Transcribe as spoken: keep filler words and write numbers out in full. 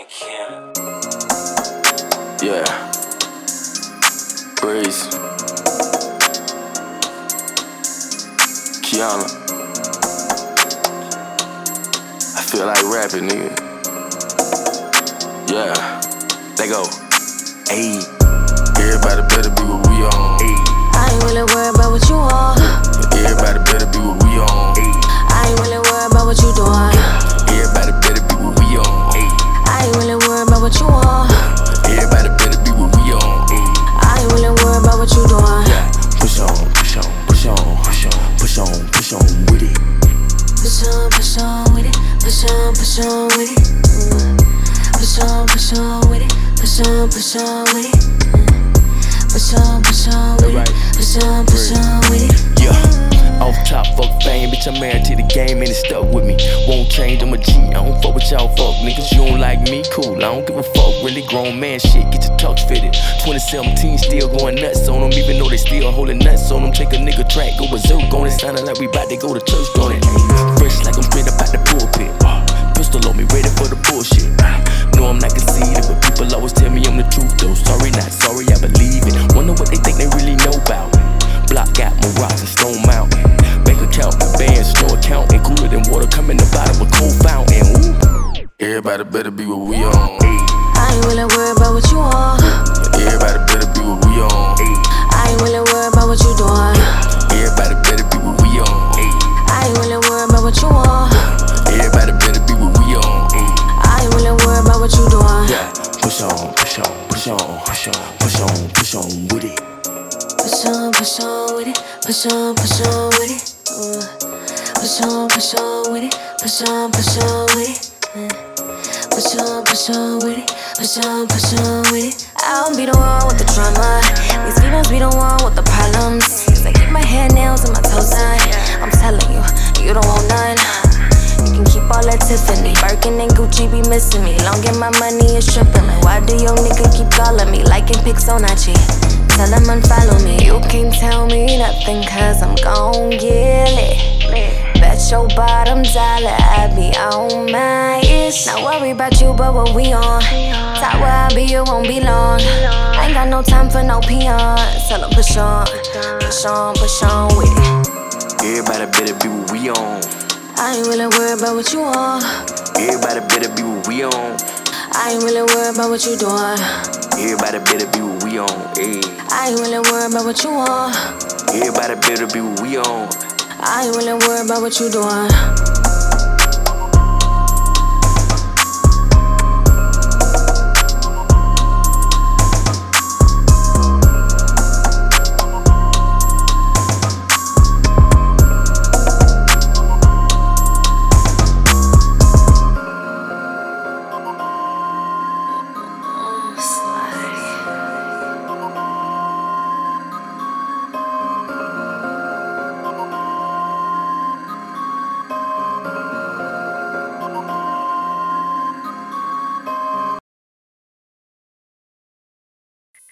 Cannon. Yeah. Breeze. Kiana. I feel like rapping, nigga. Yeah. They go. Ayy. Everybody better be what we on. Ayy. I ain't really worried about what you want. Everybody better be what we on. Ayy. I ain't really worried about what you doing. Everybody better be what we on. Ayy. I ain't really worried about what you want. Everybody better be what we on. Ayy. I ain't really worried about what you doing. Yeah. Push on, push on, push on, push on, push on, push on with it. Push on, push on with it. Push on, push on with it. Mm. Push on, push on with it. Push on, push on with it. Mm. Push on, push on with it. Push on, push on with it. Yeah. Off top, fuck fame, bitch, I'm married to the game and it's stuck with me. Won't change, I'm a G, I don't fuck with y'all fuck niggas. You don't like me, cool, I don't give a fuck. Really grown man shit, get your tux fitted. twenty seventeen, still going nuts on them, even though they still holding nuts on them. Take a nigga track, go berserk on it, sounding like we bout to go to church on it. Fresh like I'm straight up out the pulpit. Pistol on me, ready for the bullshit. No, I'm not conceited, but people always tell me I'm the truth though. Sorry, not sorry, I believe it. Wonder what they think they really know about me. Block got more rocks and Stone Mountain. Bank account, my bands, no account. And cooler than water coming the bottom of cold fountain. Ooh. Everybody better be what we on. I ain't really worried about what you want. Everybody better be what we on. I ain't really worried about what you doing. Everybody better be what we on. I ain't really worried about what you want. Everybody better be what we on. I ain't really worried about what you doing. Yeah. Push on, push on, push on, push on, push on, push on with it. Push on, push on with it. Push on, push on with it. Uh, push on, push on with it. Push on, push on with it. Uh, push on, push on with it. Push on, push on with it. I don't be the one with the drama. These females be the one with the problems. Cause I keep my hair, nails, and my toes done. I'm telling you, you don't want none. You can keep all that Tiffany. Birkin and Gucci be missing me. Long as my money is tripping. Like, why do your nigga keep calling me? Liking pics on I G. Tell him unfollow me. You can't tell me nothing cause I'm gon' get it. Bet your bottom dollar I be on my ish. Not worry about you but what we on. Top where I be you won't be long. I ain't got no time for no peons. Tell him push on, push on, push on with it. Everybody better be what we on. I ain't really worried about what you want. Everybody better be what we on. I ain't really worried about what you doing. Everybody better be what we on. Ayy. I ain't really worried about what you want. Everybody better be what we on. I ain't really worried about what you doing.